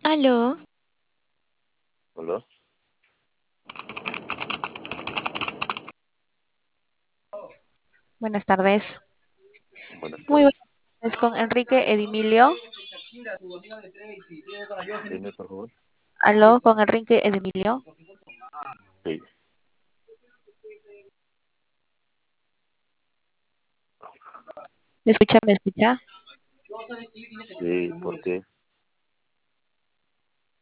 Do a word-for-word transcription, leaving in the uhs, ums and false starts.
Aló, Hola, buenas tardes. buenas Muy tardes. buenas tardes con Enrique Edimilio. Dime, por favor. Aló, con Enrique Edimilio. Sí, ¿Me escucha? ¿Me escucha? sí, ¿por qué?